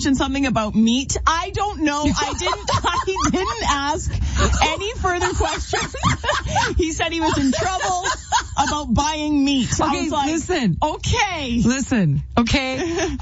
mentioned something about meat. I don't know. I didn't ask any further questions. He said he was in trouble about buying meat. Okay, I was like, listen. Okay. Listen, okay?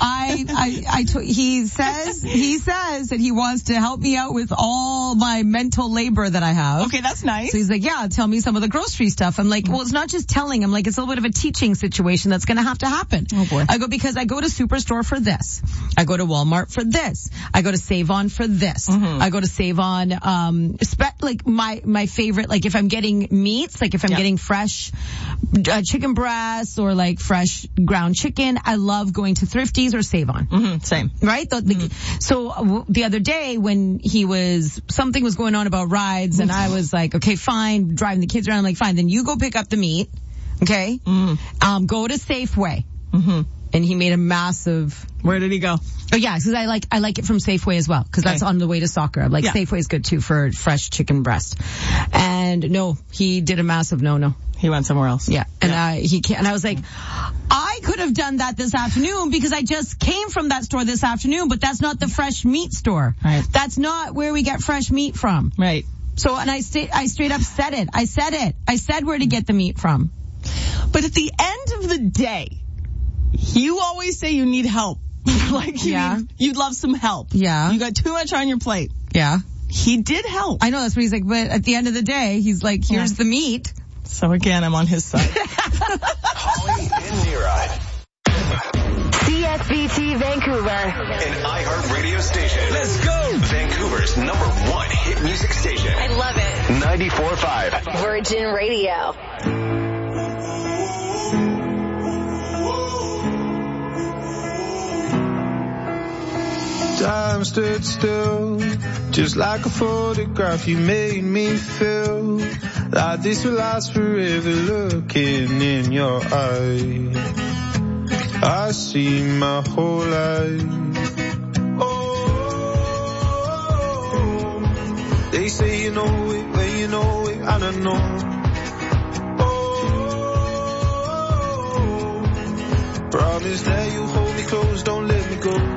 He says that he wants to help me out with all my mental labor that I have. Okay, that's nice. So he's like, yeah, tell me some of the grocery stuff. I'm like, well, it's not just telling. I'm like, it's a little bit of a teaching situation that's going to have to happen. Oh boy. I go, because I go to Superstore for this. I go to Walmart for this. I go to Save On for this. Mm-hmm. I go to Save On, like my favorite, like if I'm getting meats, like if I'm getting fresh chicken breasts or like fresh ground chicken, I love going to Thrifties or Save On. Mm-hmm. Same. Right? So the other day when something was going on about rides and I was like, okay, fine, driving the kids around, I'm like, fine, then you go pick up the meat. Okay? Mm-hmm. Go to Safeway. Mm-hmm. And he made a massive... Where did he go? Oh yeah, because I like it from Safeway as well, because that's on the way to soccer. Like Safeway is good too for fresh chicken breast. And no, he did a massive no. He went somewhere else. Yeah, and he can't. And I was like, I could have done that this afternoon because I just came from that store this afternoon, but that's not the fresh meat store. Right. That's not where we get fresh meat from. Right. So, and I straight up said it. I said where to get the meat from. But at the end of the day, you always say you need help. Like you'd love some help. Yeah. You got too much on your plate. Yeah. He did help. I know, that's what he's like, but at the end of the day, he's like, here's the meat. So again, I'm on his side. Holly and Niraj. CSBT Vancouver. An iHeart radio station. Let's go! Vancouver's #1 hit music station. I love it. 94.5. Virgin Radio. Time stood still, just like a photograph. You made me feel like this will last forever. Looking in your eyes, I see my whole life. Oh, they say you know it, when you know it, and I know. Oh, promise that you hold me close, don't let me go.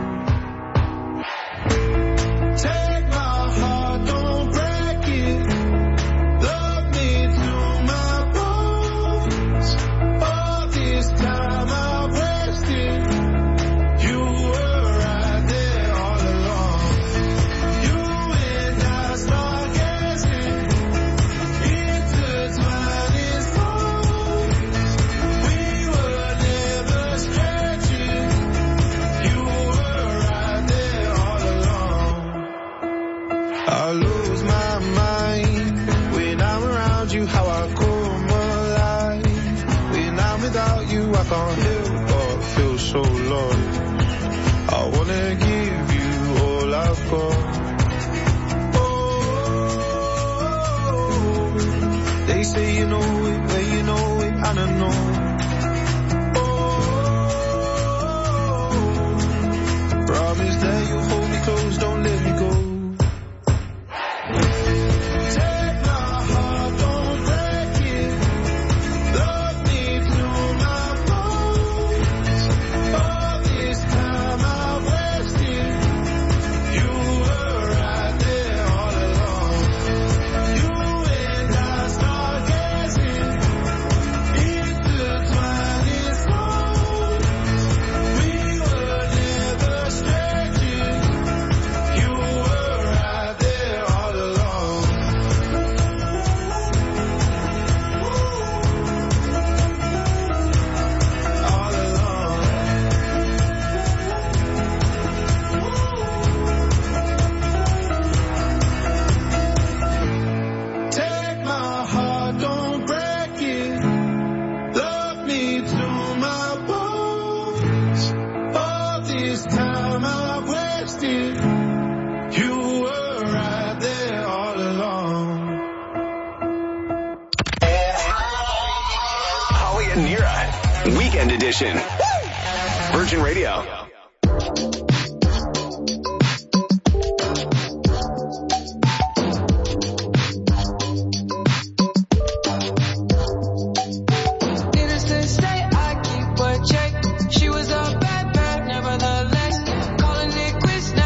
I can't help but feel so lost. I wanna give you all I've got. Oh, they say you know it, when you know it, and I know. Oh, promise that you hold me close, don't let me go. Edition. Virgin Radio. She was a bad, nevertheless. Calling it quits now.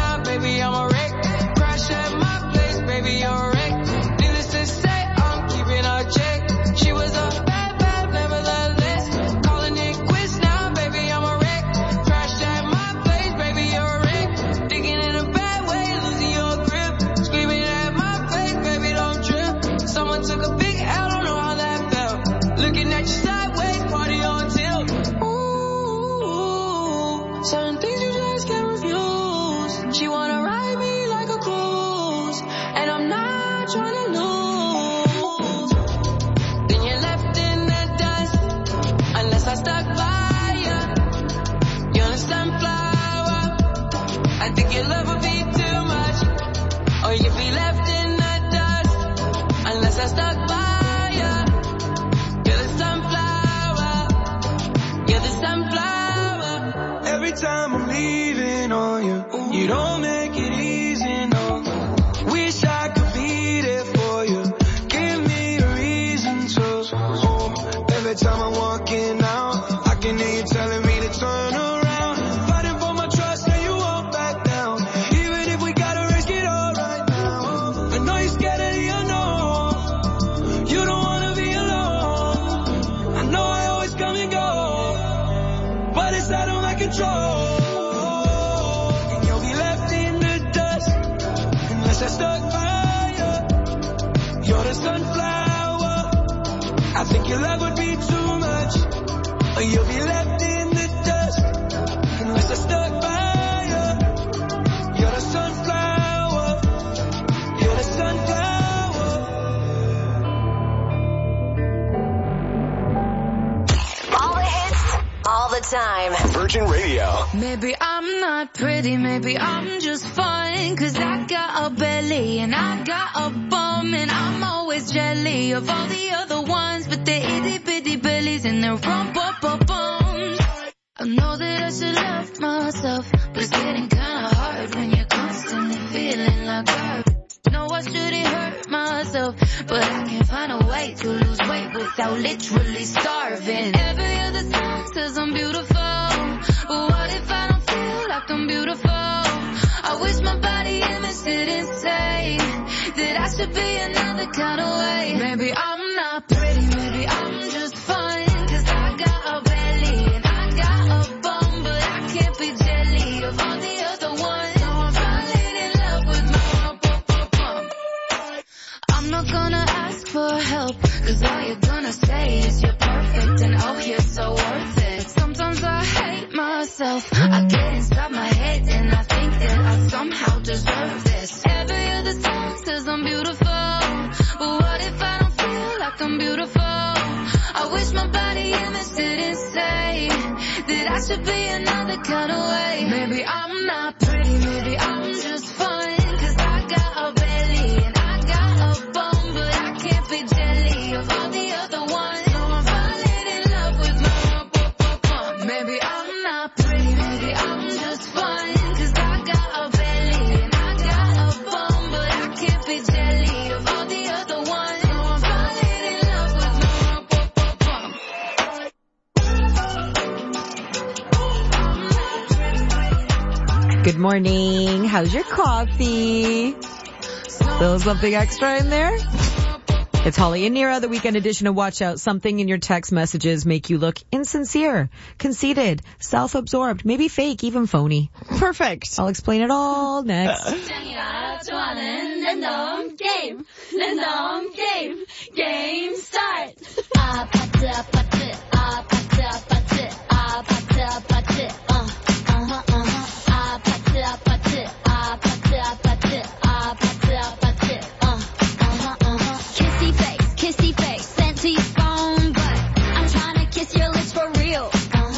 think your love would be too much, or you'd be left in the dust, unless I stuck by you. You're the sunflower, you're the sunflower. Every time I'm leaving on you, you don't make it easy, no. Wish I could be there for you. Give me a reason to. Every time I'm walking out, I can hear you telling me to turn around. Fighting for my trust and you won't back down. Even if we gotta risk it all right now. I know you're scared of the unknown. You don't wanna be alone. I know I always come and go, but it's out of my control. And you'll be left in the dust unless I stuck by you. You're the sunflower. I think your love would be too much, or you'll be left in the dust unless I stuck by you. You're the sunflower. You're the sunflower. All the hits, all the time. Virgin Radio. Maybe I'm not pretty, maybe I'm just fine, 'cause I got a belly and I got a bum, and I'm always jelly of all the other ones, but they're itty bitty bellies and they're rump-up-a-bums. I know that I should love myself, but it's getting kinda hard when you're constantly feeling like garbage. No, I shouldn't hurt myself, but I can't find a way to lose weight without literally starving. Every other song says I'm beautiful, but what if I don't feel like I'm beautiful? I wish my body image didn't say that I should be another kind of way. Maybe I'm not pretty, maybe I'm just fine, 'cause I got a belly and I got a bum, but I can't be jelly of all the other ones. So I'm falling in love with my bum. I'm not gonna ask for help, 'cause all you're gonna say is you're perfect and oh, you're so worth it. Sometimes I hate myself, I get inside my head and I think that I somehow deserve this. Every other song says I'm beautiful, but what if I don't feel like I'm beautiful? I wish my body image didn't say that I should be another kind of way. Maybe I'm not pretty, maybe I'm just fine, 'cause I got a belly and I got a bum, but I can't be jelly of all the other ones. So I'm falling in love with my bum. Maybe I'm not pretty, maybe I'm just fine, 'cause I got a belly and I got a bum, but I can't be jelly of all the other ones. So I'm falling in love with my bum. Good morning. How's your coffee? Still something extra in there? It's Holly and Nira, the weekend edition of Watch Out. Something in your text messages make you look insincere, conceited, self-absorbed, maybe fake, even phony. Perfect. I'll explain it all next. Game start. Kissy face, sent to your phone, but I'm trying to kiss your lips for real.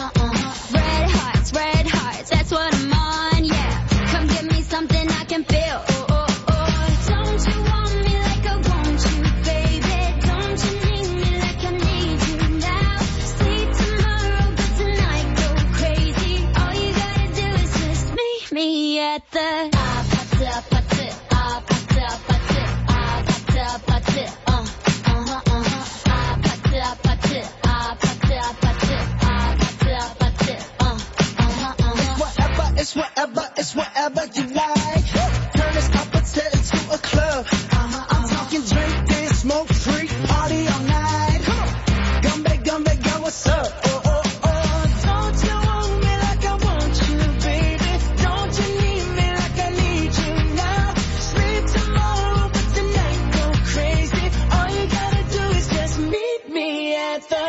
Red hearts, that's what I'm on, yeah. Come give me something I can feel. Don't you want me like I want you, baby? Don't you need me like I need you now? Sleep tomorrow, but tonight go crazy. All you gotta do is just meet me at the It's whatever you like. Turn this opposite into a club. I'm talking drink, dance, smoke, freak, party all night. Gumbe, go, what's up? Don't you want me like I want you, baby? Don't you need me like I need you now? Sleep tomorrow, but tonight go crazy. All you gotta do is just meet me at the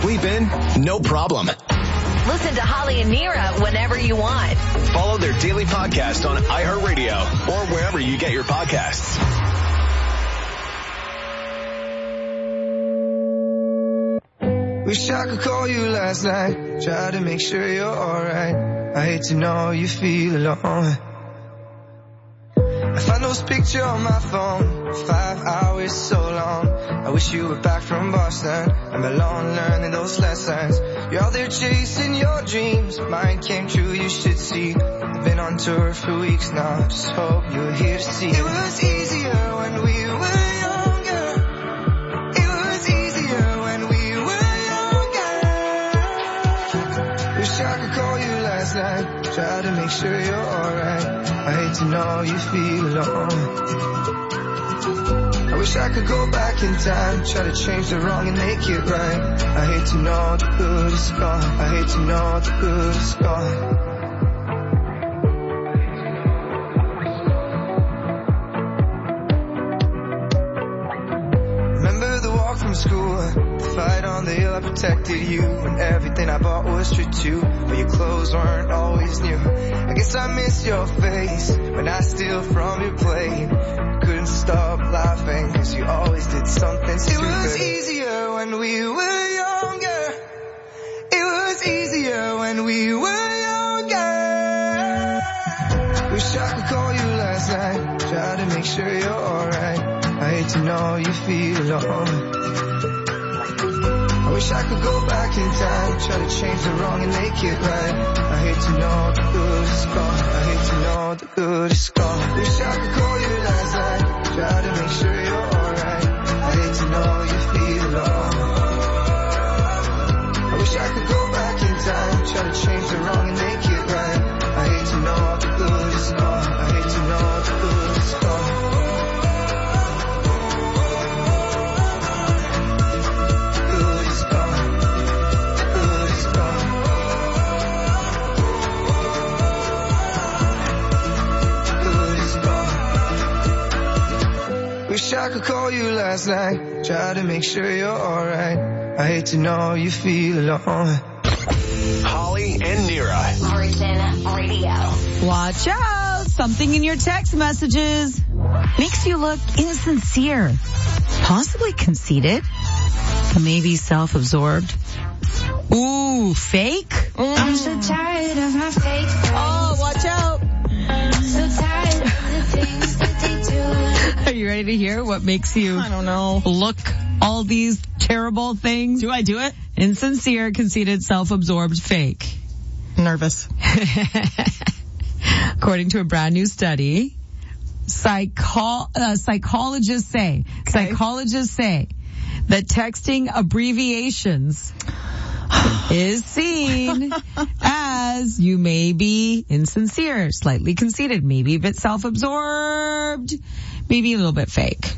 sleep in? No problem. Listen to Holly and Nira whenever you want. Follow their daily podcast on iHeartRadio or wherever you get your podcasts. Wish I could call you last night, try to make sure you're alright. I hate to know you feel alone. I found those pictures on my phone, 5 hours so long. I wish you were back from Boston, I'm alone learning those lessons. You're out there chasing your dreams, mine came true, you should see. I've been on tour for weeks now, just hope you're here to see. It was easier when we were younger. It was easier when we were younger. Wish I could call you last night, try to make sure you're alright. I hate to know you feel alone. I wish I could go back in time, try to change the wrong and make it right. I hate to know the good is gone. I hate to know the good is gone. Remember the walk from school, the fight on the hill, I protected you, and everything I bought was true too, but your clothes weren't always new. I guess I miss your face when I steal from your plate. Couldn't stop laughing cause you always did something stupid. It was easier when we were younger. It was easier when we were younger. Wish I could call you last night, try to make sure you're alright. I hate to know you feel alone. I wish I could go back in time, try to change the wrong and make it right. I hate to know the good is gone. I hate to know the good is gone. Wish I could call you last night, try to make sure you're alright. I hate to know you feel alone. I wish I could go back in time, try to change the wrong and make it right. I hate to know the good is gone. I hate to know the good is gone. Wish I could call you last night, try to make sure you're alright. I hate to know you feel alone. Holly and Nira. Virgin Radio. Watch out! Something in your text messages makes you look insincere, possibly conceited, maybe self-absorbed. Ooh, fake? I'm so tired of my fake friends. Oh, watch out! So tired of the things that they do. Are you ready to hear what makes you I don't know. look all these terrible things? Do I do it? Insincere, conceited, self-absorbed, fake. Nervous. According to a brand new study, psychologists say that texting abbreviations is seen as you may be insincere, slightly conceited, maybe a bit self-absorbed, maybe a little bit fake.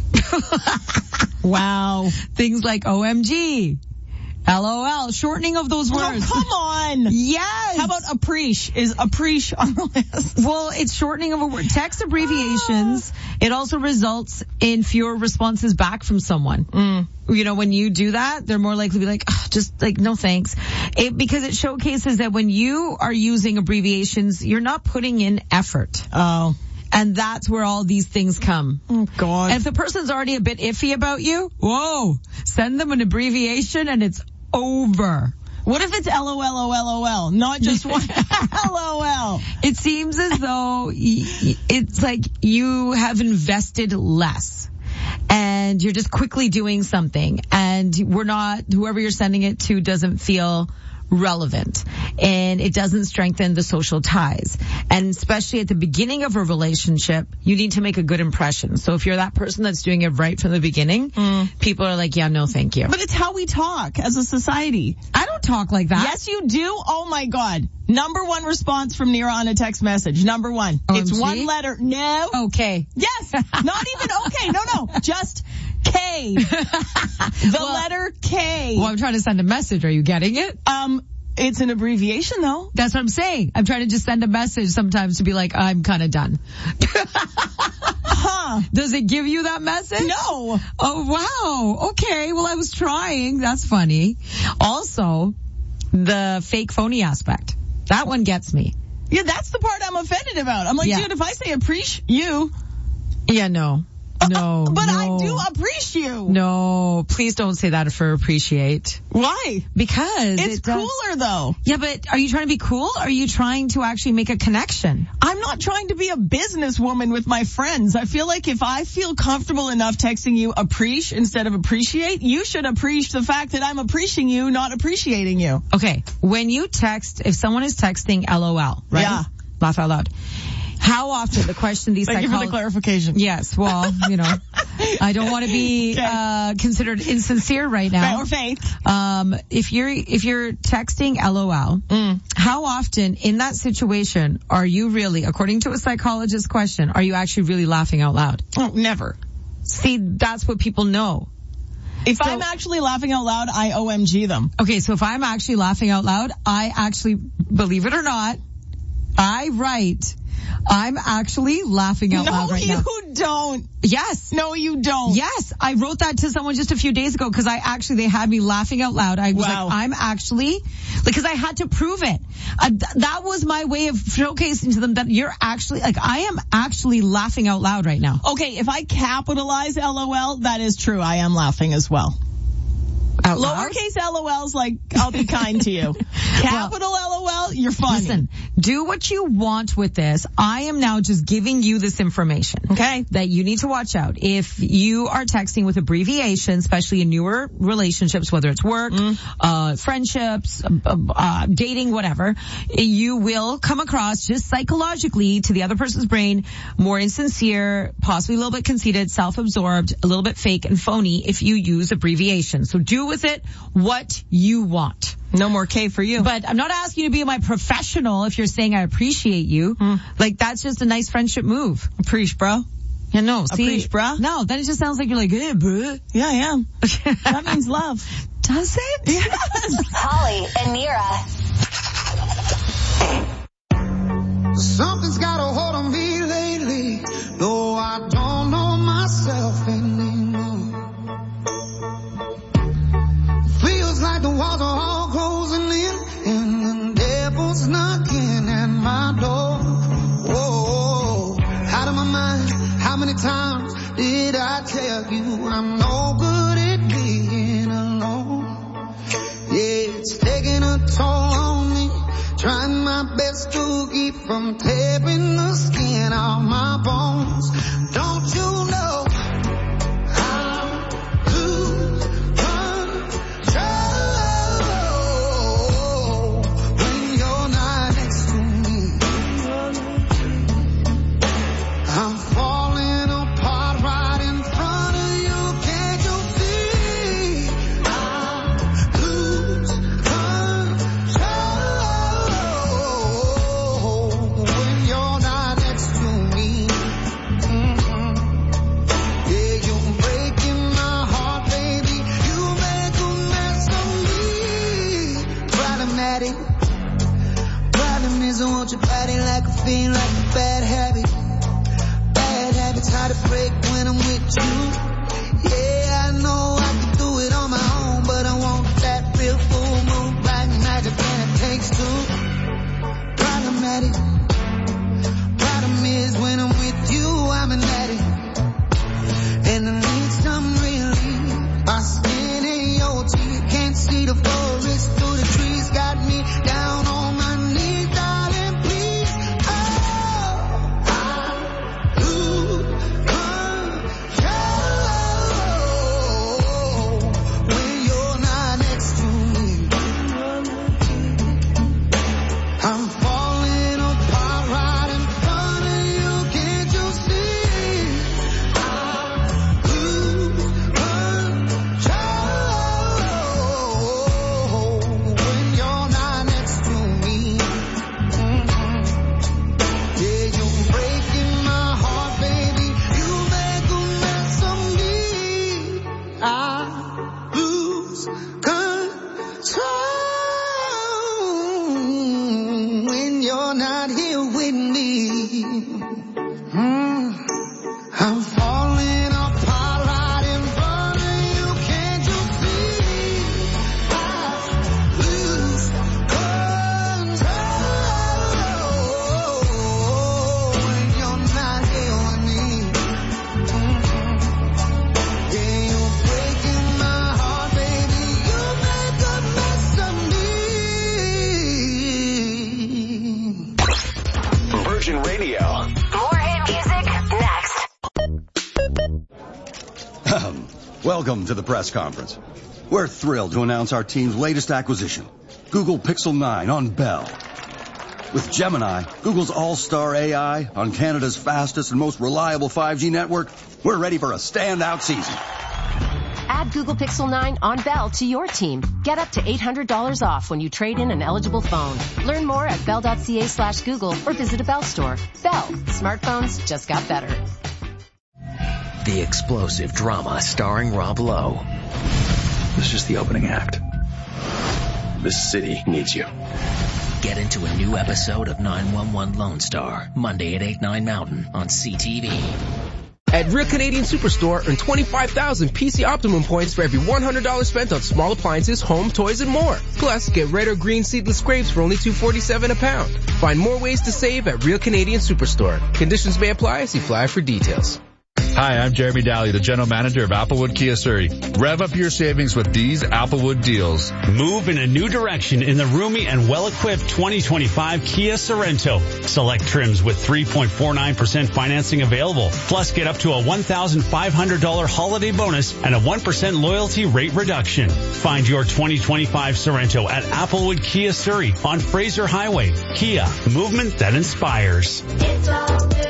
Wow. Things like OMG, LOL, shortening of those words. Oh, come on. Yes. How about appreciate? Is appreciate on the list? Well, it's shortening of a word. Text abbreviations, it also results in fewer responses back from someone. You know, when you do that, they're more likely to be like, oh, just like, no thanks. Because it showcases that when you are using abbreviations, you're not putting in effort. Oh. And that's where all these things come. Oh, God. And if the person's already a bit iffy about you, whoa, send them an abbreviation and it's over. What if it's LOL, not just one LOL? It seems as though it's like you have invested less and you're just quickly doing something and whoever you're sending it to doesn't feel relevant and it doesn't strengthen the social ties. And especially at the beginning of a relationship, you need to make a good impression. So if you're that person that's doing it right from the beginning, people are like, yeah, no, thank you. But it's how we talk as a society. I don't talk like that. Yes, you do. Oh my God. Number one response from Nira on a text message. Number one. OMG? It's one letter. No. Okay. Yes. Not even okay. No. Just K. The letter K. Well, I'm trying to send a message. Are you getting it? It's an abbreviation, though. That's what I'm saying. I'm trying to just send a message sometimes to be like, I'm kind of done. Huh. Does it give you that message? No. Oh, wow. Okay. Well, I was trying. That's funny. Also, the fake phony aspect. That one gets me. Yeah, that's the part I'm offended about. I'm like, Yeah. dude, if I say appreciate you. Yeah, no. No. But no. I do appreciate you. No, please don't say that for appreciate. Why? Because It's it does- cooler, though. Yeah, but are you trying to be cool? Or are you trying to actually make a connection? I'm not trying to be a businesswoman with my friends. I feel like if I feel comfortable enough texting you appreciate instead of appreciate, you should appreciate the fact that I'm appreciating you, not appreciating you. Okay, when you text, if someone is texting LOL, right? Yeah. Laugh out loud. How often, the question these Thank you for the psychologists... clarification. Yes, well, you know, I don't want to be Okay. considered insincere right now. Or faith. If you're texting LOL, how often in that situation are you really, according to a psychologist's question, are you actually really laughing out loud? Oh, never. See, that's what people know. If I'm actually laughing out loud, I OMG them. Okay, so if I'm actually laughing out loud, I actually, believe it or not, I write, I'm actually laughing out loud right now. No, you don't. Yes. No, you don't. Yes, I wrote that to someone just a few days ago because they had me laughing out loud. I was Wow. like, I'm actually, because I had to prove it. That was my way of showcasing to them that you're actually, like, I am actually laughing out loud right now. Okay, if I capitalize LOL, that is true. I am laughing as well. Out loud? Lowercase LOL's like, I'll be kind to you. Capital LOL, you're funny. Listen, do what you want with this. I am now just giving you this information. Okay. That you need to watch out. If you are texting with abbreviation, especially in newer relationships, whether it's work, friendships, dating, whatever, you will come across just psychologically to the other person's brain more insincere, possibly a little bit conceited, self-absorbed, a little bit fake and phony if you use abbreviation. So do with it what you want. No more K for you. But I'm not asking you to be my professional if you're saying I appreciate you. Like, that's just a nice friendship move. Appreciate, bro. Yeah, no, see. Appreciate, bruh. No, then it just sounds like you're like, hey, bruh. Yeah, I am. That means love. Does it? Yes. Holly and Nira. Something's got a hold on me lately. No, I don't know myself anymore. Feels like the walls are all closing in, and the devil's knocking at my door. Whoa, out of my mind. How many times did I tell you I'm no good at being alone? Yeah, it's taking a toll on me. Trying my best to keep from tearing the skin off my bones. Don't you know I lose control when you're not next to me? I'm falling apart right in front of you. Can't you see? I lose control when you're not next to me. Yeah, you're breaking my heart, baby. You make a mess of me. Problematic. Problem is I want your body like a fiend, like a bad habit. Bad habits hard to break when I'm with you. Yeah, I know I can do it on my own, but I want that real full moon like magic and it takes two. Problematic. Problem is when I'm with you, I'm an addict. And I need some relief. My skin in your teeth, can't see the forest through the trees. Got me down on my knees, darling, please. Oh, I lose control when you're not next to me. I'm falling apart right in front of you. Can't you see? I lose control when you're not next to me. Yeah, you're breaking my heart, baby. You make a mess of me. I lose control Welcome to the press conference. We're thrilled to announce our team's latest acquisition, Google Pixel 9 on Bell. With Gemini, Google's all-star AI on Canada's fastest and most reliable 5G network, we're ready for a standout season. Add Google Pixel 9 on Bell to your team. Get up to $800 off when you trade in an eligible phone. Learn more at bell.ca/Google or visit a Bell store. Bell. Smartphones just got better. The explosive drama starring Rob Lowe. This is just the opening act. This city needs you. Get into a new episode of 911 Lone Star, Monday at 8, 9 Mountain on CTV. At Real Canadian Superstore, earn 25,000 PC Optimum points for every $100 spent on small appliances, home, toys, and more. Plus, get red or green seedless grapes for only $2.47 a pound. Find more ways to save at Real Canadian Superstore. Conditions may apply. See flyer for details. Hi, I'm Jeremy Daly, the General Manager of Applewood Kia Surrey. Rev up your savings with these Applewood deals. Move in a new direction in the roomy and well-equipped 2025 Kia Sorento. Select trims with 3.49% financing available. Plus, get up to a $1,500 holiday bonus and a 1% loyalty rate reduction. Find your 2025 Sorento at Applewood Kia Surrey on Fraser Highway. Kia, movement that inspires. It's all good.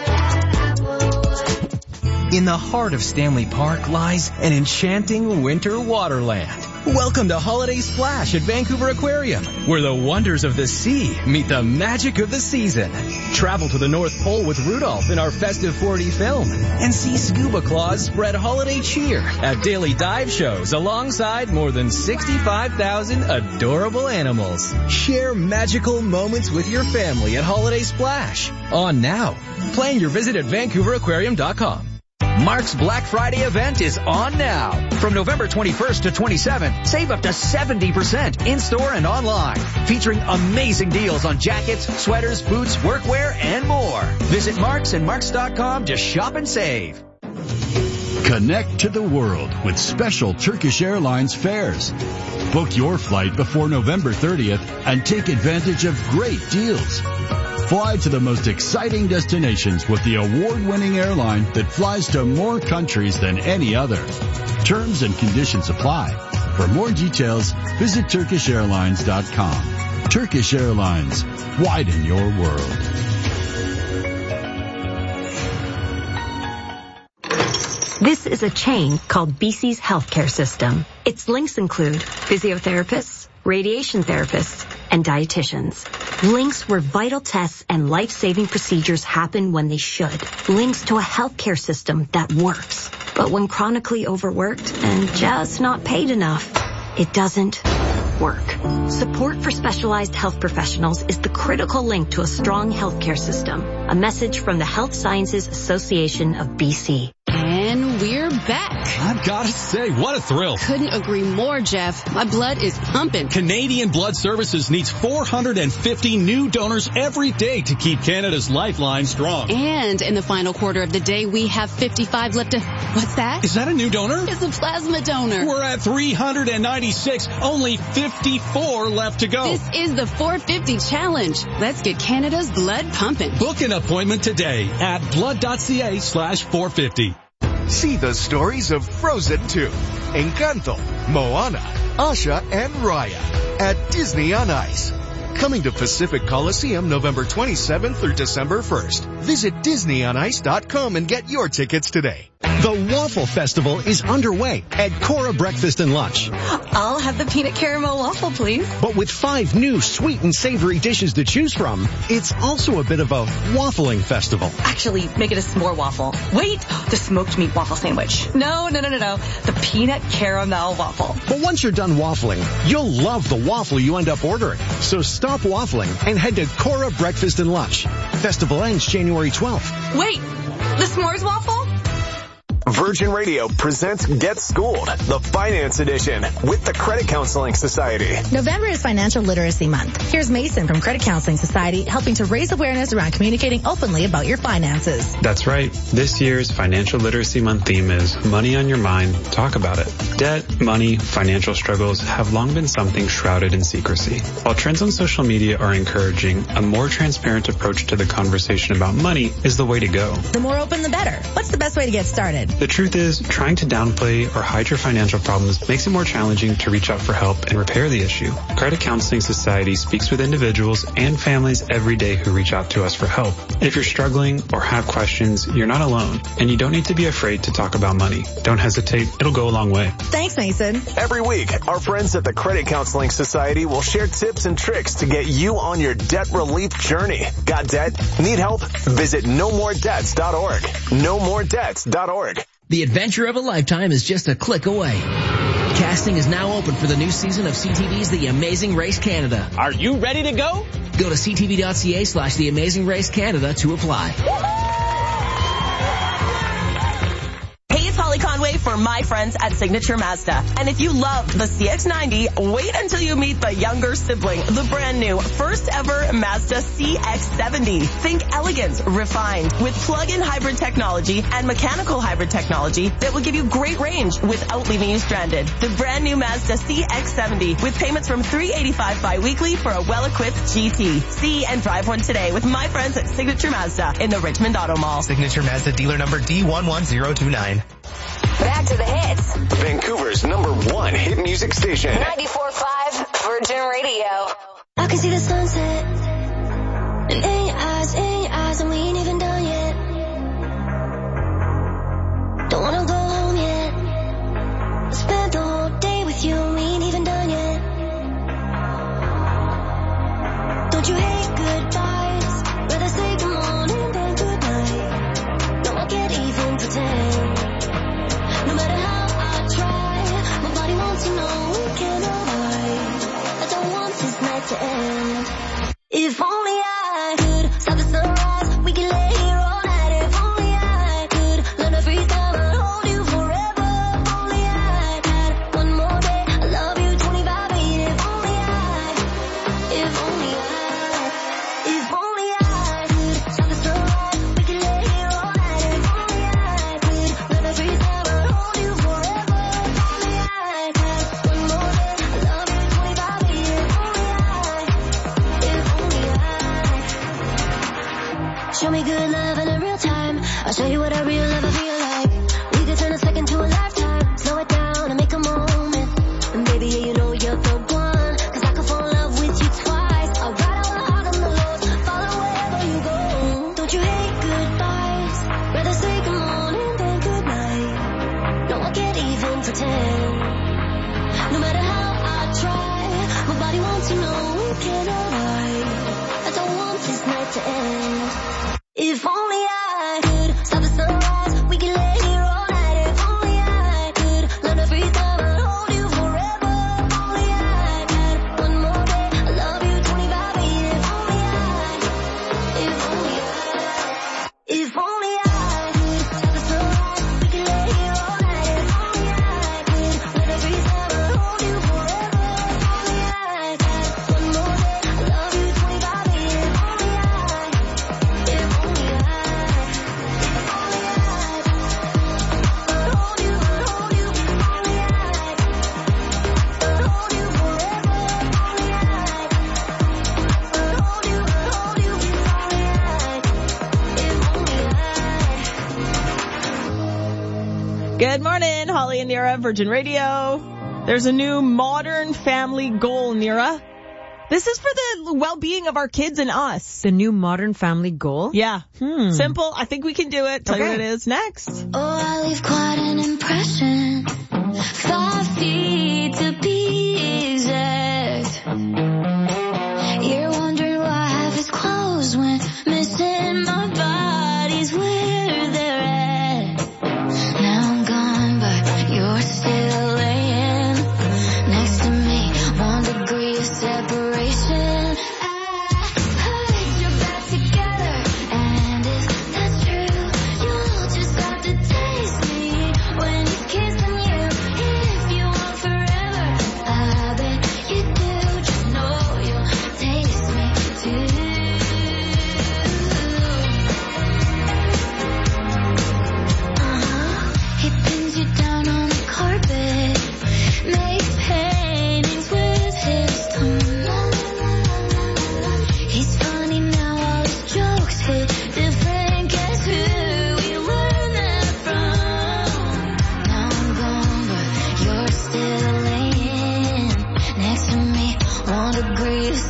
In the heart of Stanley Park lies an enchanting winter waterland. Welcome to Holiday Splash at Vancouver Aquarium, where the wonders of the sea meet the magic of the season. Travel to the North Pole with Rudolph in our festive 4D film, and see Scuba Claws spread holiday cheer at daily dive shows alongside more than 65,000 adorable animals. Share magical moments with your family at Holiday Splash. On now. Plan your visit at VancouverAquarium.com. Mark's Black Friday event is on now. From November 21st to 27th, save up to 70% in-store and online. Featuring amazing deals on jackets, sweaters, boots, workwear, and more. Visit Marks and Marks.com to shop and save. Connect to the world with special Turkish Airlines fares. Book your flight before November 30th and take advantage of great deals. Fly to the most exciting destinations with the award-winning airline that flies to more countries than any other. Terms and conditions apply. For more details, visit TurkishAirlines.com. Turkish Airlines. Widen your world. This is a chain called BC's healthcare system. Its links include physiotherapists, radiation therapists, and dietitians. Links where vital tests and life-saving procedures happen when they should. Links to a healthcare system that works. But when chronically overworked and just not paid enough, it doesn't work. Support for specialized health professionals is the critical link to a strong healthcare system. A message from the Health Sciences Association of BC. And we're back. I've got to say, what a thrill. Couldn't agree more, Jeff. My blood is pumping. Canadian Blood Services needs 450 new donors every day to keep Canada's lifeline strong. And in the final quarter of the day, we have 55 left to... What's that? Is that a new donor? It's a plasma donor. We're at 396. Only 54 left to go. This is the 450 challenge. Let's get Canada's blood pumping. Book an appointment today at blood.ca/450. See the stories of Frozen 2, Encanto, Moana, Asha, and Raya at Disney on Ice. Coming to Pacific Coliseum November 27th through December 1st. Visit DisneyOnIce.com and get your tickets today. The Waffle Festival is underway at Cora Breakfast and Lunch. I'll have the peanut caramel waffle, please. But with 5 new sweet and savory dishes to choose from, it's also a bit of a waffling festival. Actually, make it a s'more waffle. Wait, the smoked meat waffle sandwich. No. The peanut caramel waffle. But once you're done waffling, you'll love the waffle you end up ordering. So stop waffling and head to Cora Breakfast and Lunch. Festival ends January 12th. Wait, the s'mores waffle? Virgin Radio presents Get Schooled, the Finance Edition, with the Credit Counseling Society. November is Financial Literacy Month. Here's Mason from Credit Counseling Society, helping to raise awareness around communicating openly about your finances. That's right. This year's Financial Literacy Month theme is Money on Your Mind, Talk About It. Debt, money, financial struggles have long been something shrouded in secrecy. While trends on social media are encouraging, a more transparent approach to the conversation about money is the way to go. The more open, the better. What's the best way to get started? The truth is, trying to downplay or hide your financial problems makes it more challenging to reach out for help and repair the issue. Credit Counseling Society speaks with individuals and families every day who reach out to us for help. If you're struggling or have questions, you're not alone, and you don't need to be afraid to talk about money. Don't hesitate. It'll go a long way. Thanks, Mason. Every week, our friends at the Credit Counseling Society will share tips and tricks to get you on your debt relief journey. Got debt? Need help? Visit nomoredebts.org. nomoredebts.org. The adventure of a lifetime is just a click away. Casting is now open for the new season of CTV's The Amazing Race Canada. Are you ready to go? Go to ctv.ca/The Amazing Race Canada to apply. Holly Conway for my friends at Signature Mazda. And if you loved the CX-90, wait until you meet the younger sibling, the brand new first ever Mazda CX-70. Think elegance refined with plug-in hybrid technology and mechanical hybrid technology that will give you great range without leaving you stranded. The brand new Mazda CX-70 with payments from $385 bi-weekly for a well-equipped GT. See and drive one today with my friends at Signature Mazda in the Richmond Auto Mall. Signature Mazda dealer number D11029. Back to the hits. Vancouver's #1 hit music station. 94.5 Virgin Radio. I can see the sunset. And in your eyes, and we ain't even done yet. Don't wanna go home yet. I spent the whole day with you, we ain't even done yet. Don't you hate goodbyes? Rather say good morning than good night. No, I can't even pretend. No matter how I try, my body wants to know we can hide. I don't want this night to end. If only I could stop the sunrise, we can lay here all night. If only I could learn to freeze time and hold you forever. If only I had one more day, I love you 25/8. If only I could stop the sunrise, we can lay here all night. If only I could learn to freeze time. Show me good love in a real time. I'll show you what a real lover feel like. We could turn a second to a lifetime. Slow it down and make a moment. And baby, yeah, you know you're the one. 'Cause I could fall in love with you twice. I'll ride our heart on the lows, follow wherever you go. Don't you hate goodbyes? Rather say good morning than good night. No, I can't even pretend. No matter how I try, my body wants to know we can hide. I don't want this night to end. If only I could stop the sunrise, we can lay here all night. If only I could learn to freeze time and hold you forever. If only I had one more day, I love you 25/8. If only I could stop the sunrise, we can lay here all night. If only I could learn to freeze time and hold you forever. If only I had one more day, I love you 25/8. If only Good morning, Holly and Nira, Virgin Radio. There's a new modern family goal, Nira. This is for the well-being of our kids and us. The new modern family goal? Yeah. Simple. I think we can do it. Tell you what it is next. Oh, I leave quite an impression. 5 feet to be exact. You're wondering why I have his clothes when missing my body's where they're at. Now I'm gone, but you're still laying next to me. 1 degree of separation. I put your back together, and if that's true, you'll just have to taste me when he's kissing you. If you want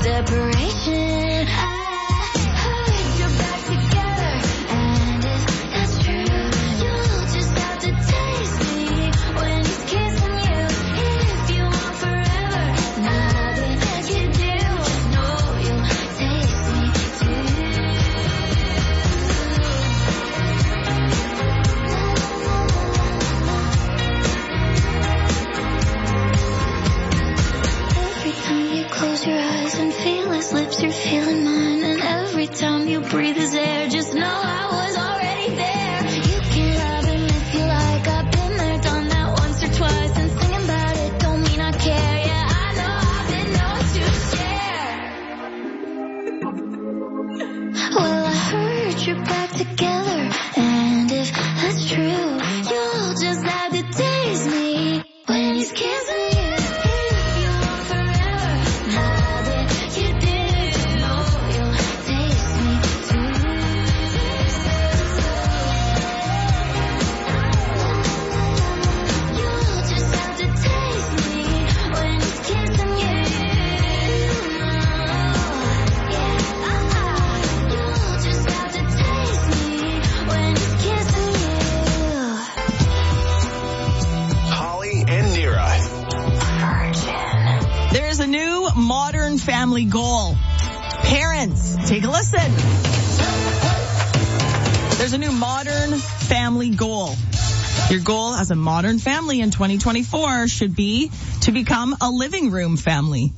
separation. I heard you're back together, and if that's true, you'll just have to taste me when he's kissing you. If you want forever, nothing that you do, just know you'll taste me too. Every time you close your eyes and feel his lips, you're feeling mine. And every time you breathe his air, just know I was already there. You can have him if you like. I've been there, done that once or twice. And singing about it don't mean I care. Yeah, I know I've been known to share. Well, I heard you're back together, and if that's true, you'll just have to taste me when he's kissing you. If you want forever, nothing you do, know you'll taste me too. You'll just have to taste me when he's kissing you. You'll just have to taste me when he's kissing you. Holly and Nira. There is a new modern family goal. Parents, take a listen. There's a new modern family goal. Your goal as a modern family in 2024 should be to become a living room family.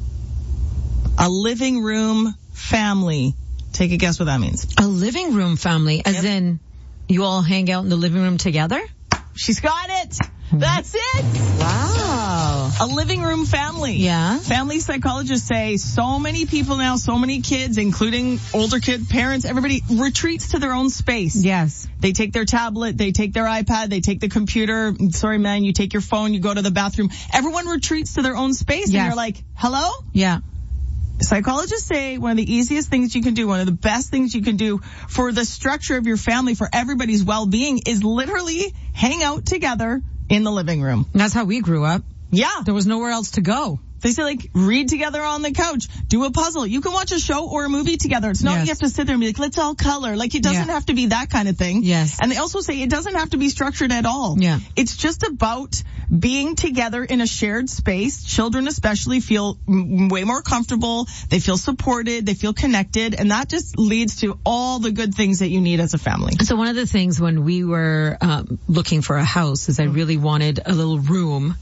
A living room family. Take a guess what that means. A living room family, as in you all hang out in the living room together? She's got it. That's it. Wow. A living room family. Yeah. Family psychologists say so many people now, so many kids, including older kid parents, everybody retreats to their own space. Yes. They take their tablet, they take their iPad, they take the computer. Sorry, man, you take your phone, you go to the bathroom. Everyone retreats to their own space. Yes. And you're like, hello? Yeah. Psychologists say one of the easiest things you can do, one of the best things you can do for the structure of your family, for everybody's well-being, is literally hang out together in the living room. That's how we grew up. Yeah. There was nowhere else to go. They say, like, read together on the couch, do a puzzle. You can watch a show or a movie together. It's not you have to sit there and be like, let's all color. Like, it doesn't have to be that kind of thing. Yes. And they also say it doesn't have to be structured at all. Yeah. It's just about being together in a shared space. Children especially feel way more comfortable. They feel supported. They feel connected. And that just leads to all the good things that you need as a family. So one of the things when we were looking for a house is I really wanted a little room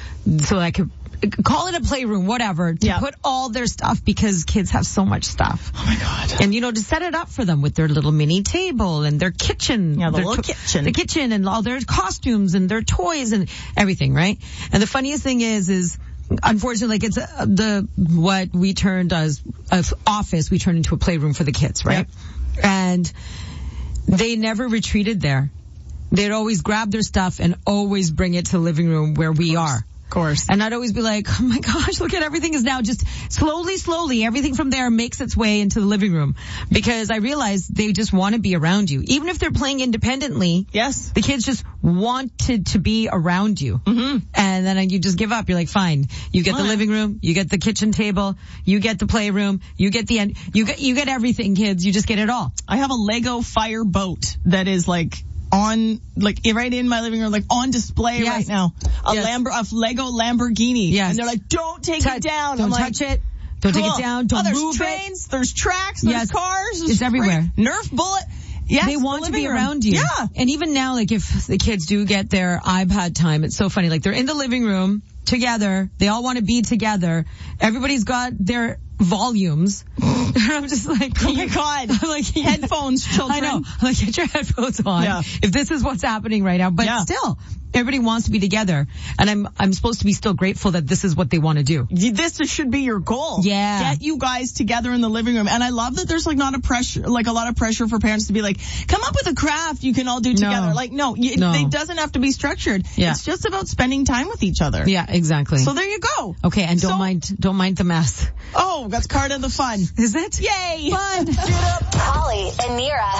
so I could call it a playroom, whatever, to put all their stuff, because kids have so much stuff. Oh my God. And to set it up for them with their little mini table and their kitchen. Yeah, the little kitchen. The kitchen and all their costumes and their toys and everything, right? And the funniest thing is unfortunately, like, it's what we turned as office, we turned into a playroom for the kids, right? Yep. And they never retreated there. They'd always grab their stuff and always bring it to the living room where we are. Of course. And I'd always be like, oh my gosh, look at everything is now just slowly, everything from there makes its way into the living room. Because I realized they just want to be around you. Even if they're playing independently. Yes. The kids just wanted to be around you. Mm-hmm. And then you just give up. You're like, fine. You get the living room, you get the kitchen table, you get the playroom, you get the end, you get everything, kids. You just get it all. I have a Lego fire boat that is like on, like, right in my living room, like on display right now. A Lego Lamborghini. Yes. And they're like, don't take it down. Don't touch it. Don't take it down. Don't there's move trains, there's tracks, there's cars. It's everywhere. Nerf bullet. Yes, they want to be room. around you. Yeah. And even now, like, if the kids do get their iPad time, it's so funny. Like, they're in the living room together. They all want to be together. Everybody's got their volumes. I'm just like, oh my God. I'm like, headphones, children. I know. I'm like, get your headphones on. If this is what's happening right now. But still, everybody wants to be together. And I'm supposed to be still grateful that this is what they want to do. This should be your goal. Yeah. Get you guys together in the living room. And I love that there's like not a pressure, like a lot of pressure for parents to be like, come up with a craft you can all do together. Like, no. It doesn't have to be structured. Yeah. It's just about spending time with each other. Yeah, exactly. So there you go. Okay, and don't mind the mess. Oh, that's part of the fun. Is it? Yay! Fun. Get up. Holly and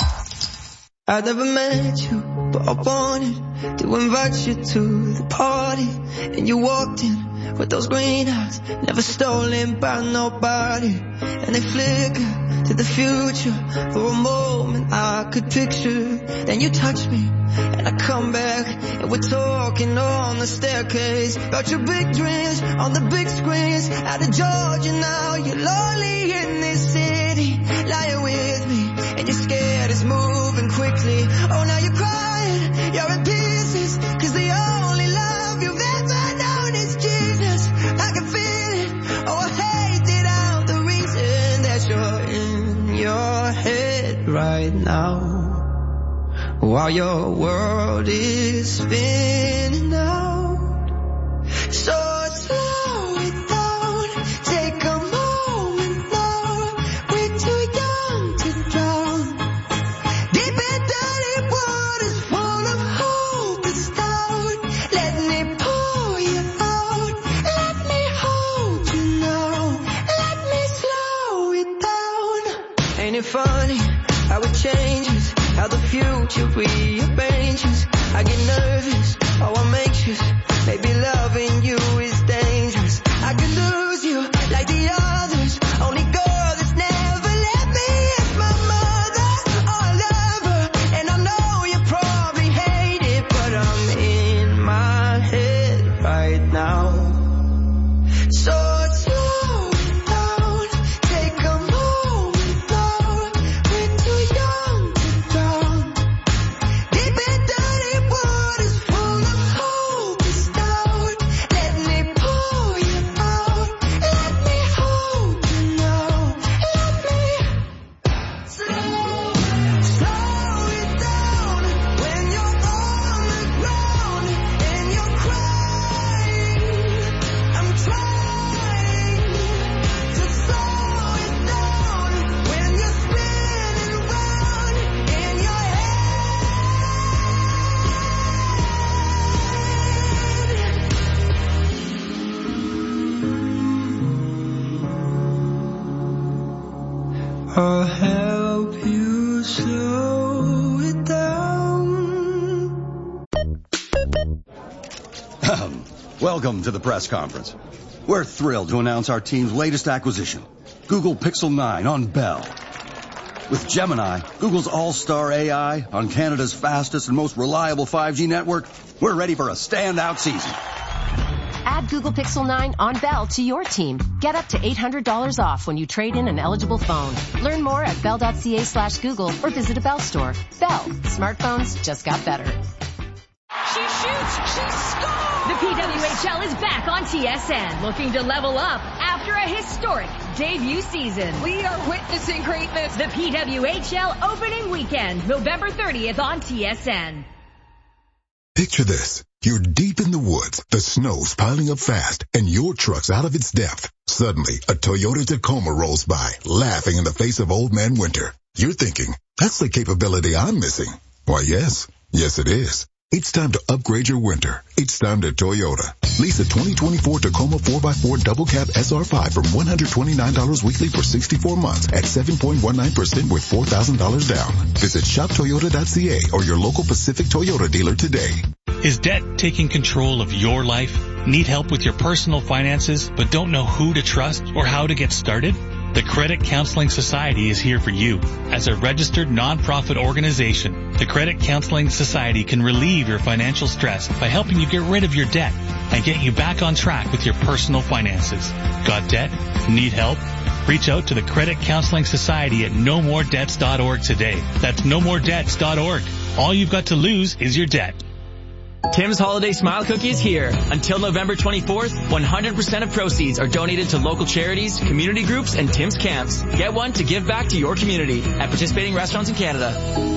Nira. I never met you, but I wanted to invite you to the party. And you walked in with those green eyes, never stolen by nobody. And they flicker to the future for a moment I could picture. Then you touch me and I come back and we're talking on the staircase about your big dreams on the big screens. Out of Georgia now, you're lonely in this city, lying with me and you're scared it's moving quickly. Oh, now you're crying, you're in pieces, cause the only love you've ever known is Jesus. I can feel it, oh I hate it, I'm the reason that you're in your head right now, while your world is spinning out. So slow it down, take a moment now, we're too young to drown. Deep and dirty waters full of hope and doubt. Let me pull you out, let me hold you now, let me slow it down. Ain't it funny how it changes, how the future rearranges? I get nervous, oh I'm anxious, maybe loving you is dangerous. I could lose you like the others, only girl that's never let me is my mother or a lover. And I know you probably hate it, but I'm in my head right now. So slow it down, take a moment now, we're too young to drown. Deep and dirty waters full of hope and doubt. Let me pull you out, let me hold you now, let me slow it down. When you're on the ground and you're crying, I'm trying to slow it down. When you're spinning round in your I'll help you slow it down. Welcome to the press conference. We're thrilled to announce our team's latest acquisition, Google Pixel 9 on Bell. With Gemini, Google's all-star AI on Canada's fastest and most reliable 5G network, we're ready for a standout season. Add Google Pixel 9 on Bell to your team. Get up to $800 off when you trade in an eligible phone. Learn more at bell.ca/Google or visit a Bell store. Bell. Smartphones just got better. She shoots, she scores! The PWHL is back on TSN, looking to level up after a historic debut season. We are witnessing greatness. The PWHL opening weekend, November 30th on TSN. Picture this. You're deep in the woods, the snow's piling up fast, and your truck's out of its depth. Suddenly, a Toyota Tacoma rolls by, laughing in the face of Old Man Winter. You're thinking, that's the capability I'm missing. Why, yes. Yes, it is. It's time to upgrade your winter. It's time to Toyota. Lease a 2024 Tacoma 4x4 Double Cab SR5 from $129 weekly for 64 months at 7.19% with $4,000 down. Visit shoptoyota.ca or your local Pacific Toyota dealer today. Is debt taking control of your life? Need help with your personal finances but don't know who to trust or how to get started? The Credit Counseling Society is here for you. As a registered nonprofit organization, the Credit Counseling Society can relieve your financial stress by helping you get rid of your debt and get you back on track with your personal finances. Got debt? Need help? Reach out to the Credit Counseling Society at nomoredebts.org today. That's nomoredebts.org. All you've got to lose is your debt. Tim's Holiday Smile Cookie is here. Until November 24th, 100% of proceeds are donated to local charities, community groups, and Tim's camps. Get one to give back to your community at participating restaurants in Canada.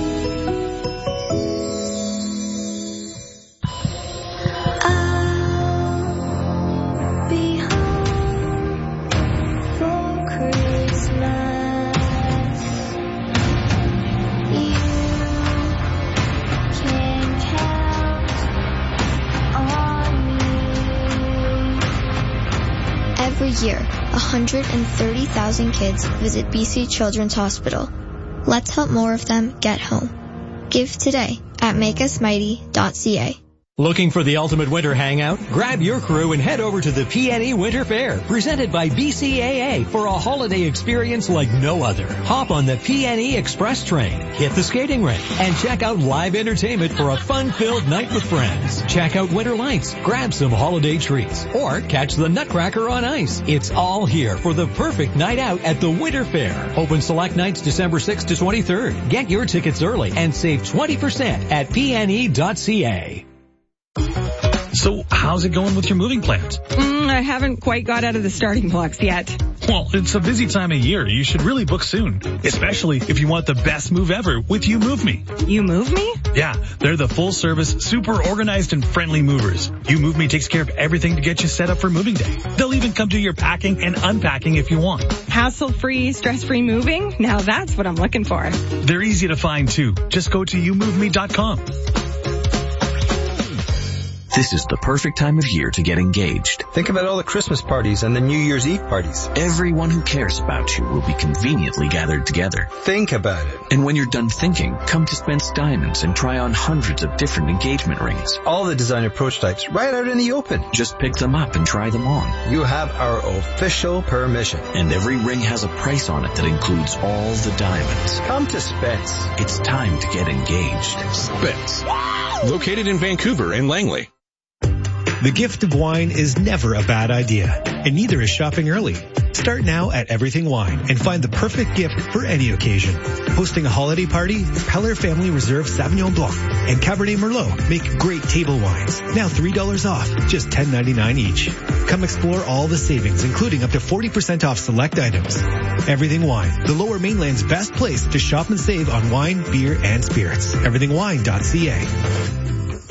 Every year, 130,000 kids visit BC Children's Hospital. Let's help more of them get home. Give today at makeusmighty.ca. Looking for the ultimate winter hangout? Grab your crew and head over to the PNE Winter Fair, presented by BCAA, for a holiday experience like no other. Hop on the PNE Express train, hit the skating rink, and check out live entertainment for a fun-filled night with friends. Check out winter lights, grab some holiday treats, or catch the Nutcracker on ice. It's all here for the perfect night out at the Winter Fair. Open select nights December 6th to 23rd. Get your tickets early and save 20% at pne.ca. So how's it going with your moving plans? I haven't quite got out of the starting blocks yet. Well, it's a busy time of year. You should really book soon, especially if you want the best move ever with You Move Me. You Move Me? Yeah, they're the full-service, super organized and friendly movers. You Move Me takes care of everything to get you set up for moving day. They'll even come do your packing and unpacking if you want. Hassle-free, stress-free moving? Now that's what I'm looking for. They're easy to find too. Just go to youmove.me.com. This is the perfect time of year to get engaged. Think about all the Christmas parties and the New Year's Eve parties. Everyone who cares about you will be conveniently gathered together. Think about it. And when you're done thinking, come to Spence Diamonds and try on hundreds of different engagement rings. All the designer prototypes right out in the open. Just pick them up and try them on. You have our official permission. And every ring has a price on it that includes all the diamonds. Come to Spence. It's time to get engaged. Spence. Located in Vancouver and Langley. The gift of wine is never a bad idea, and neither is shopping early. Start now at Everything Wine and find the perfect gift for any occasion. Hosting a holiday party, Peller Family Reserve Sauvignon Blanc and Cabernet Merlot make great table wines. Now $3 off, just $10.99 each. Come explore all the savings, including up to 40% off select items. Everything Wine, the Lower Mainland's best place to shop and save on wine, beer, and spirits. EverythingWine.ca.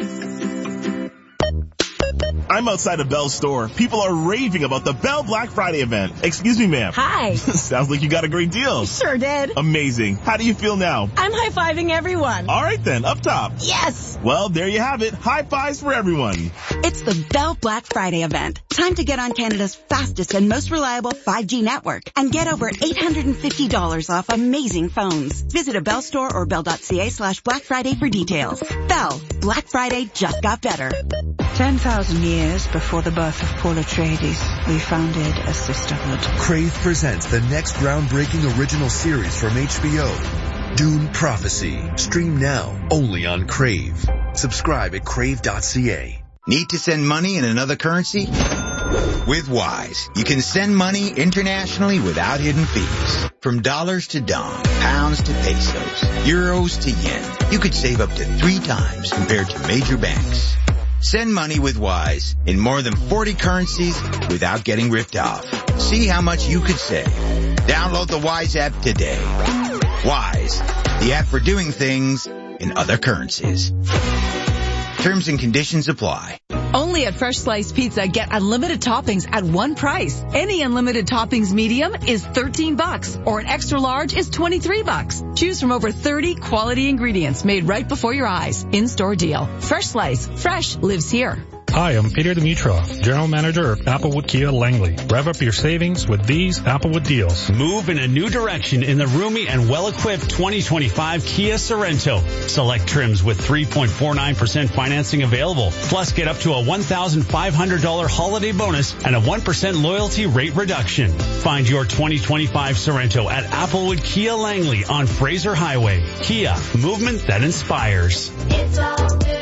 I'm outside of Bell's store. People are raving about the Bell Black Friday event. Excuse me, ma'am. Hi. Sounds like you got a great deal. Sure did. Amazing. How do you feel now? I'm high-fiving everyone. All right then, up top. Yes. Well, there you have it. High fives for everyone. It's the Bell Black Friday event. Time to get on Canada's fastest and most reliable 5G network and get over $850 off amazing phones. Visit a Bell store or bell.ca/Black Friday for details. Bell. Black Friday just got better. 10,000 years before the birth of Paul Atreides, we founded a sisterhood. Crave presents the next groundbreaking original series from HBO, Dune Prophecy. Stream now, only on Crave. Subscribe at crave.ca. Need to send money in another currency? With Wise, you can send money internationally without hidden fees. From dollars to dong, pounds to pesos, euros to yen, you could save up to 3 times compared to major banks. Send money with Wise in more than 40 currencies without getting ripped off. See how much you could save. Download the Wise app today. Wise, the app for doing things in other currencies. Terms and conditions apply. Only at Fresh Sliced Pizza, get unlimited toppings at one price. Any unlimited toppings medium is $13, or an extra large is $23. Choose from over 30 quality ingredients made right before your eyes. In-store deal. Fresh Slice. Fresh lives here. Hi, I'm Peter Dimitrov, General Manager of Applewood Kia Langley. Rev up your savings with these Applewood deals. Move in a new direction in the roomy and well-equipped 2025 Kia Sorento. Select trims with 3.49% financing available. Plus, get up to a $1,500 holiday bonus and a 1% loyalty rate reduction. Find your 2025 Sorento at Applewood Kia Langley on Fraser Highway. Kia, movement that inspires. It's all good.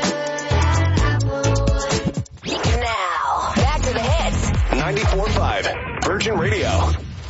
Now, back to the hits. 94.5 Virgin Radio.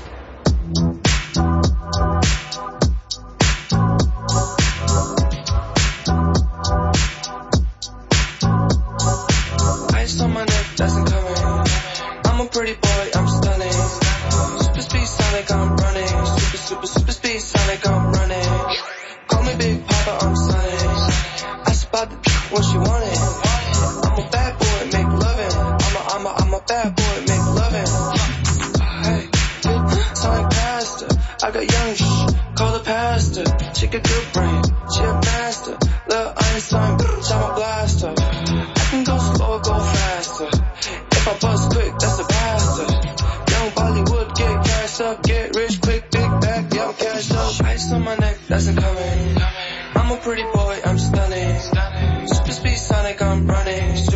Ice on my neck, that's incoming. I'm a pretty boy, I'm stunning. Super speed Sonic, I'm running. Super speed Sonic, I'm running. Call me Big Papa, I'm Sonic. Ask about the what she wanted. I'm a bad boy, make loving. I'm a bad boy, make loving. Hey, Sonic pastor, I got young call the pastor. She got good brain, she a master. Lil' Einstein, I'm a blaster. I can go slow or go faster. If I bust quick, that's a bastard. Young Bollywood, get cashed up, get rich quick, big bag, young cashed up. Ice on my neck, that's incoming. I'm a pretty boy, I'm stunning. Super speed Sonic, I'm running.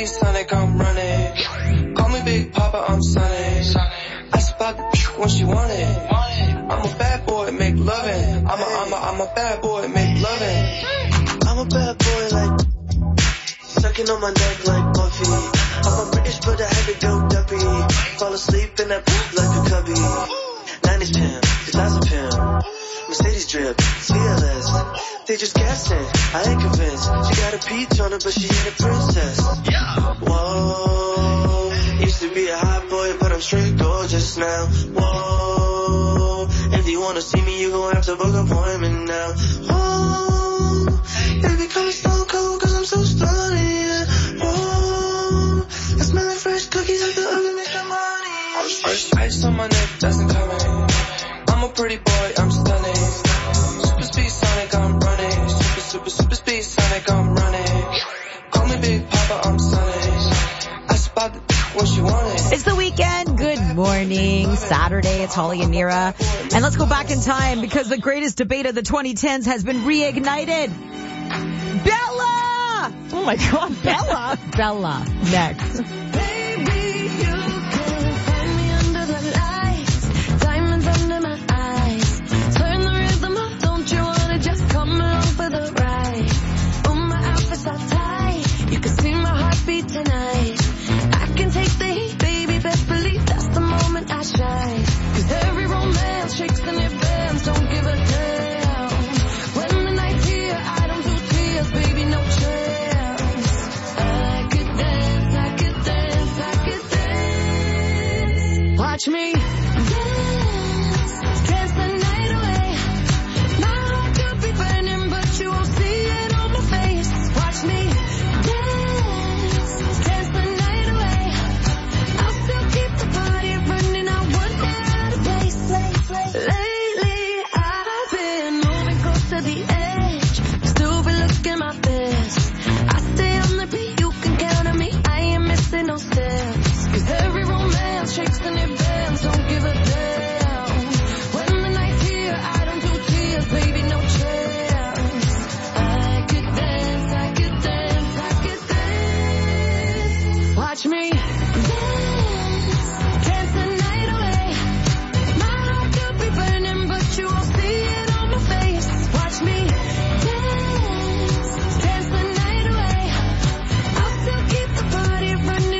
speed, Sonic, I'm running. Call me Big Papa, I'm Sonic. I spot the when she want it. I'm a bad boy, make lovin'. I'm a bad boy, make lovin'. I'm a bad boy like sucking on my neck like Buffy. I'm a British but I had to go duppy. Fall asleep in that like a cubby. 90s pimp, 2000 pimp. Mercedes drip, fearless. They just guessing, I ain't convinced. She got a peach on her but she ain't a princess. Yeah. Whoa. Used to be a hot boy but I'm straight gorgeous now. Whoa. If you wanna see me you gon' have to book an appointment now. Whoa. Baby call me Stone Cold cause I'm so stunning. Yeah. Whoa. I smell like fresh cookies at the oven, make some money. First ice on my neck, doesn't come. I'm a pretty boy, I'm stunning. Super speed Sonic, I'm running. Super speed Sonic, I'm running. Call me Big Papa, I'm Sonic. I spot the when she want it. It's the weekend. Good morning. Saturday, it's Holly and Nira. And let's go back in time because the greatest debate of the 2010s has been reignited. Bella! Oh my God, Bella. Bella, next. Tonight, I can take the heat, baby, best believe that's the moment I shine. Cause every romance shakes in your bands, don't give a damn. When the night's here, I don't do tears, baby, no chance. I could dance, I could dance, I could dance. Watch me dance, dance the night away. My heart could be burning, but you won't see it on my face. Watch me no steps. Cause every romance shakes in your bands, don't give a damn. When the night's here, I don't do tears, baby, no chance. I could dance, I could dance, I could dance. Watch me dance, dance the night away. My heart could be burning, but you won't see it on my face. Watch me dance, dance the night away. I'll still keep the party running.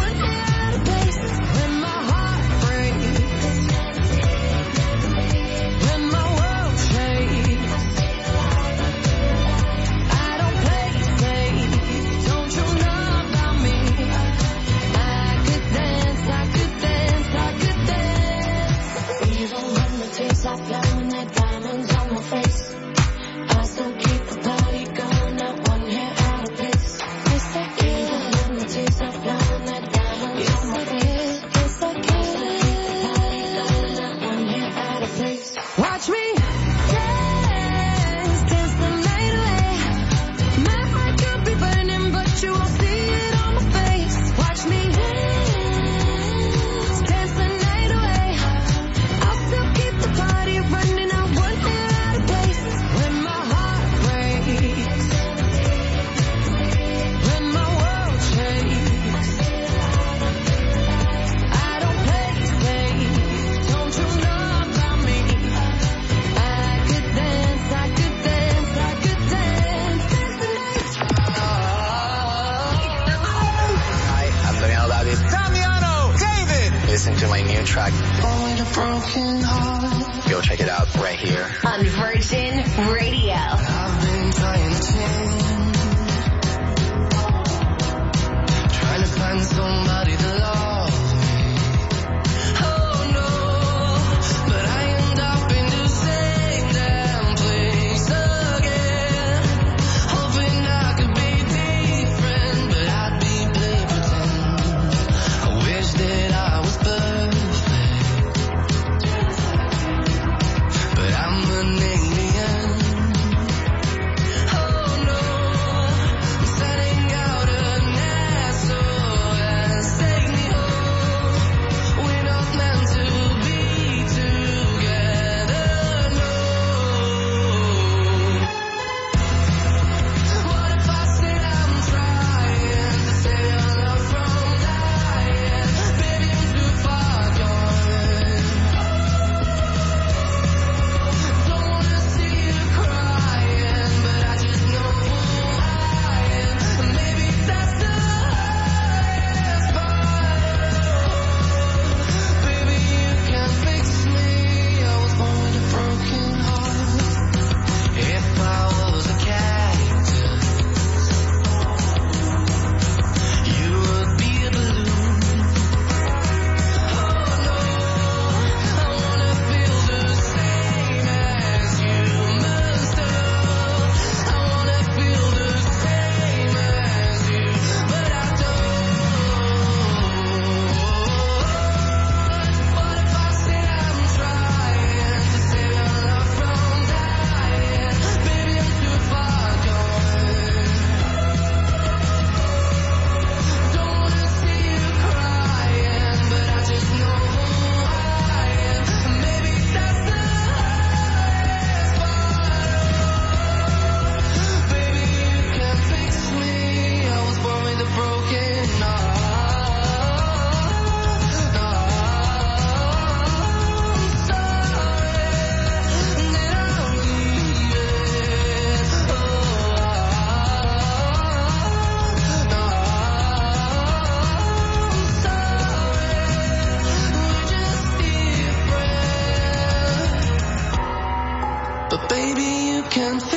Listen to my new track. Go check it out right here on Virgin Radio. I've been trying to find somebody to love me. Oh no, but I end up in the same damn place again. Hoping I could be different, but I'd be play pretend. I wish that I was perfect, but I'm an alien. Oh no, I'm setting out an SOS. Take me home.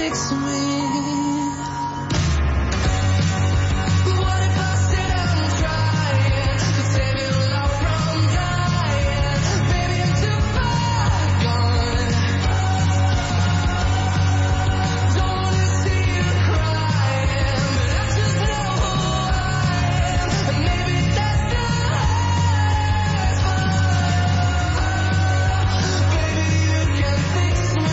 fix me? What if I sit and try to save your love from dying? Baby, I'm too far gone. Don't wanna see you crying, but I just know who I am, and maybe that's the last one. Baby, you can fix me.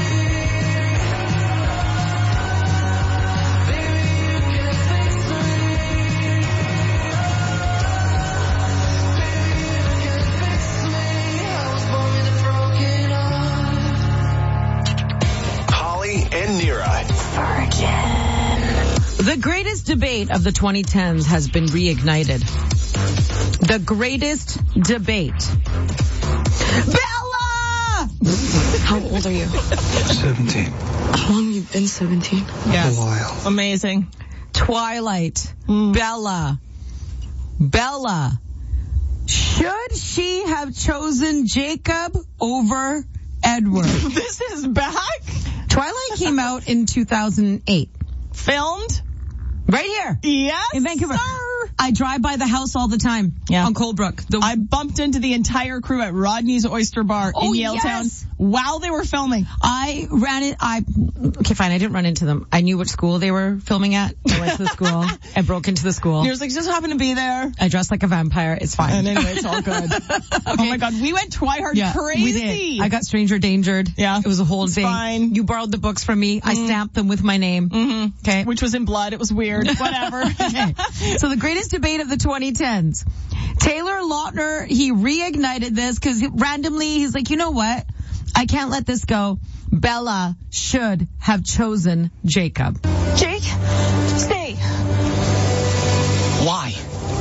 Holly and Nira. The greatest debate of the 2010s has been reignited. The greatest debate. Bella! How old are you? 17. How long have you been 17? Yes. A while. Amazing. Twilight. Bella. Bella. Should she have chosen Jacob over Edward? This is back? Twilight came out in 2008. Filmed? Right here. Yes, in Vancouver. sir. I drive by the house all the time. Yeah. On Coldbrook. I bumped into the entire crew at Rodney's Oyster Bar in Yaletown while they were filming. I ran it. Okay, fine. I didn't run into them. I knew which school they were filming at. I went to the school. I broke into the school. He was like, just happened to be there. I dressed like a vampire. It's fine. And anyway, it's all good. Okay. Oh my God, we went Twihard crazy. We did. I got stranger dangered. Yeah. It was a whole thing. Fine. You borrowed the books from me. I stamped them with my name. Mm-hmm. Okay. Which was in blood. It was weird. Whatever. Okay. So the greatest debate of the 2010s. Taylor Lautner, he reignited this because randomly he's like, you know what? I can't let this go. Bella should have chosen Jacob. Jake, stay. Why?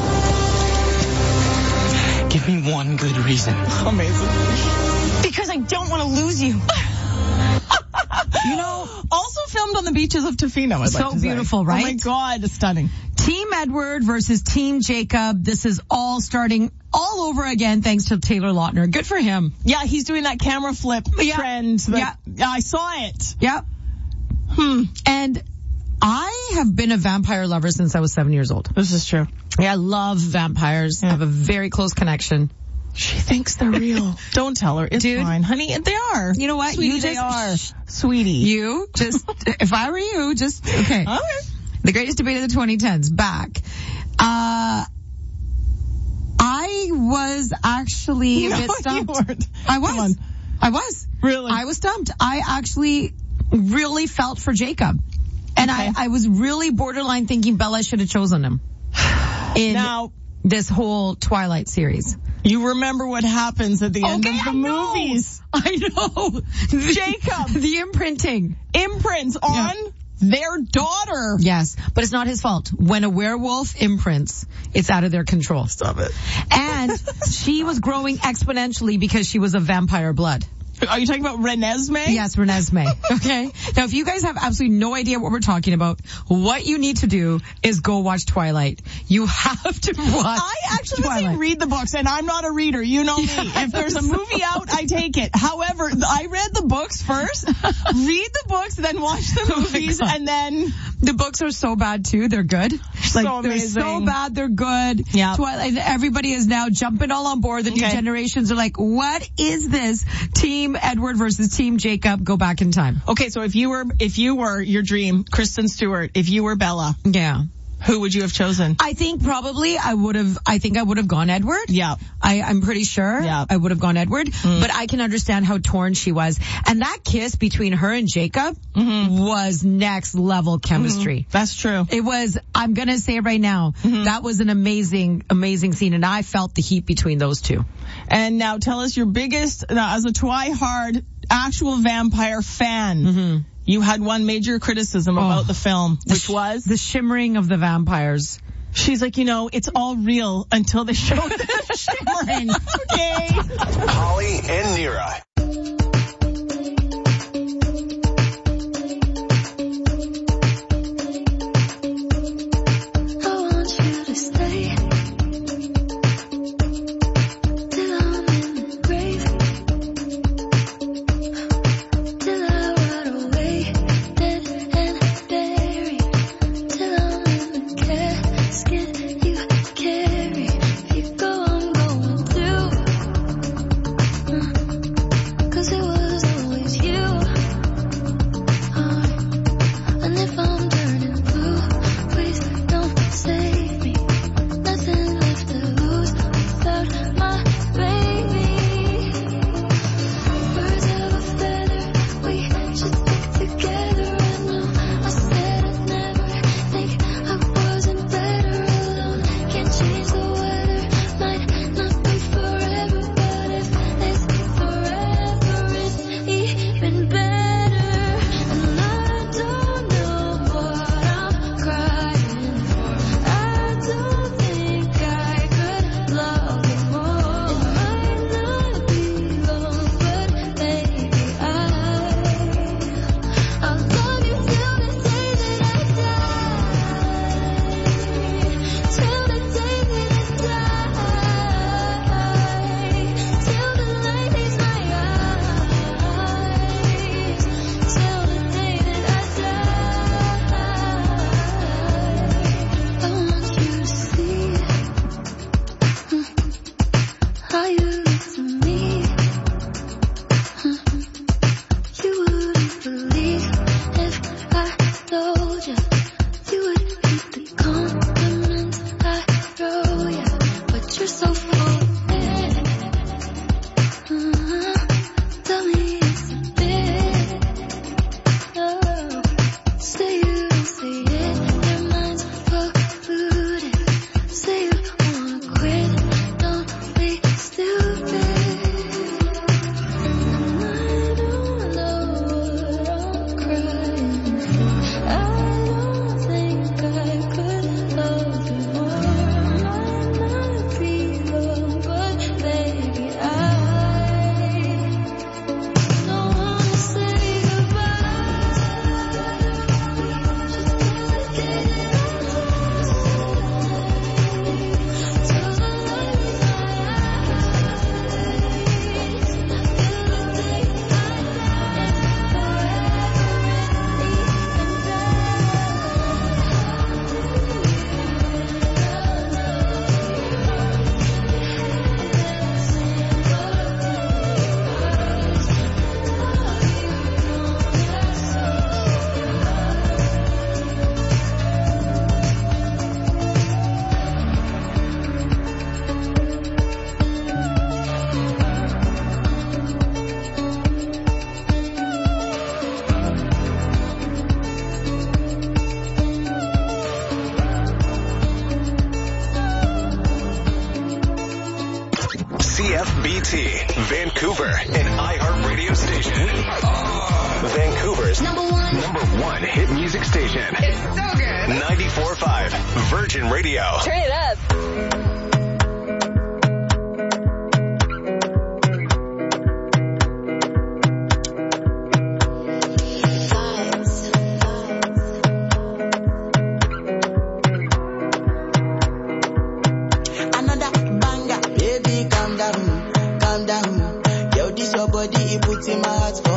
Give me one good reason. Amazing. Because I don't want to lose you. You know, also filmed on the beaches of Tofino. I'd so like to beautiful, say. right? Oh my God, stunning. Team Edward versus Team Jacob. This is all starting all over again thanks to Taylor Lautner. Good for him. Yeah, he's doing that camera flip trend. Yeah, I saw it. Yeah. And I have been a vampire lover since I was 7 years old. This is true. Yeah, I love vampires. I have a very close connection. She thinks they're real. Don't tell her. It's fine. Honey, they are. You know what? Sweetie, they are. Sweetie. You just, if I were you, just, okay. The greatest debate of the 2010s, back. I was actually a bit stumped. You weren't. I was. Really? I was stumped. I actually really felt for Jacob. And I was really borderline thinking Bella should have chosen him. In this whole Twilight series. You remember what happens at the end of the movies. I know. Jacob. The imprinting. Imprints on their daughter. Yes, but it's not his fault. When a werewolf imprints, it's out of their control. Stop it. And she was growing exponentially because she was of vampire blood. Are you talking about Renesmee? Yes, Renesmee. Okay. Now, if you guys have absolutely no idea what we're talking about, what you need to do is go watch Twilight. You have to watch I actually Twilight. read the books, and I'm not a reader. You know me. If there's a movie out, I take it. However, I read the books first, read the books, then watch the movies, and then... The books are so bad, too. They're good. So amazing. They're so bad, they're good. Yeah. Twilight, everybody is now jumping all on board. The new generations are like, what is this? Team Edward versus Team Jacob. Go back in time. Okay, so if you were your dream, Kristen Stewart, if you were Bella. Yeah. Who would you have chosen? I think probably I would have gone Edward. Yeah. I'm pretty sure I would have gone Edward, but I can understand how torn she was. And that kiss between her and Jacob was next level chemistry. That's true. It was, I'm going to say it right now, that was an amazing, amazing scene, and I felt the heat between those two. And now tell us your biggest, as a Twihard actual vampire fan, you had one major criticism about the film, which was? The shimmering of the vampires. She's like, it's all real until they show the shimmering. Okay. Holly and Nira. Vancouver, an iHeartRadio station. Vancouver's number one hit music station. It's so good. 94.5 Virgin Radio. Turn it up. Calm down. Yo, this your body, it puts in my heart for